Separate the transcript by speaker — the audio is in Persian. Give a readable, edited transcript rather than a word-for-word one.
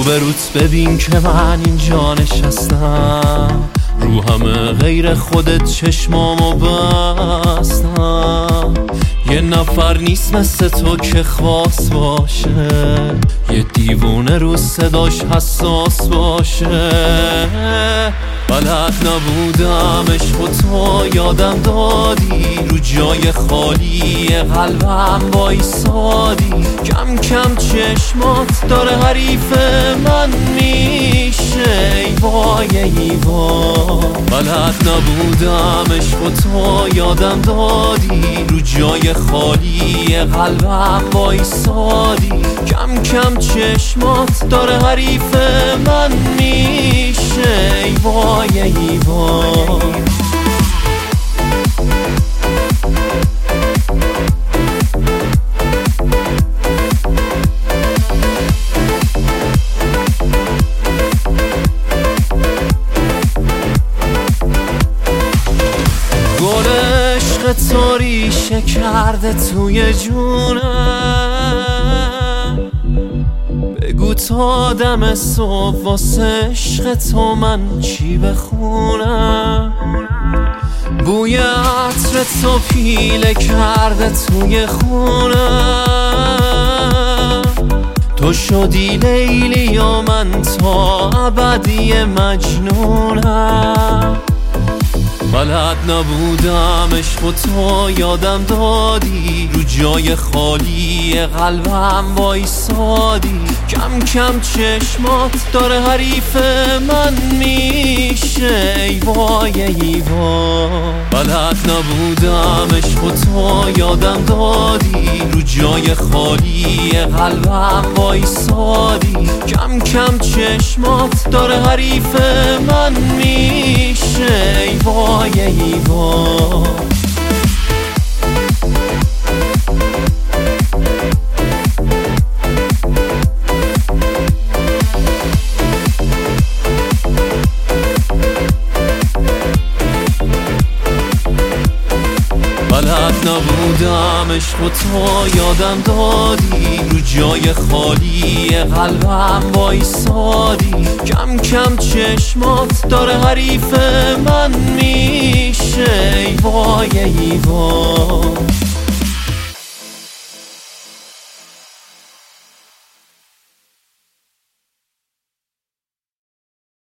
Speaker 1: روبروت ببین که من اینجا نشستم، رو همه غیر خودت چشمامو بستم. یه نفر نیست مثل تو که خاص باشه، یه دیوونه رو صداش حساس باشه. بلد نبودم عشق و تو یادم دادی، رو جای خالی قلبم وایسادی. کم کم چشمات داره حریف من میشه، ای وای ای وای. بلد نبودم عشق و تو یادم دادی، رو جای خالی قلبم وایسادی. کم کم چشمات داره حریف من میشه، ای وای ای وای. گل عشق تو ریشه کرده توی جونم، بگو تا دم صبح واسه عشق تو من چی بخونم. بوی عطر تو پیله کرده توی خونم، تو شدی لیلی یا من تا ابدی مجنونم. بلد نبودم عشق و تو یادم دادی، رو جای خالی قلبم وایسادی. کم کم چشمات داره حریف من میشه، ای وای ای وای. بلد نبودم عشق و تو یادم دادی، رو جای خالی قلبم وایسادی. کم کم چشمات داره حریف من میشه، ای وای ای وای. بلد نبودم عشق و تو یادم دادی، رو جای خالی قلبم وایسادی. کم کم چشمات داره حریف من میشه، ای وای ای وای.